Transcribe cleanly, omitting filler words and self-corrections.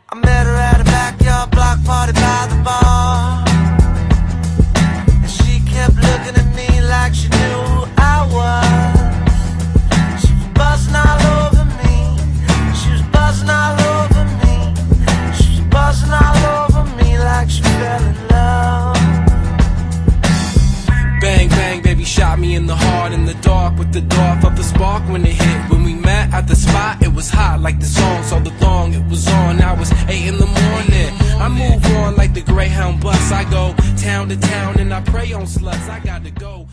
I met her at a backyard block party by the bar, and she kept looking at me like she knew who I was. She was buzzing all over me. She was buzzing all over me. She was buzzing all over me like she fell in love. Bang, bang, baby shot me in the heart in the dark with the dart of the spark when it hit. When we met at the spot, it was hot like the song, saw the thong, it was on. Now it's 8 in the morning. I move on like the Greyhound bus. I go town to town and I prey on sluts. I gotta go.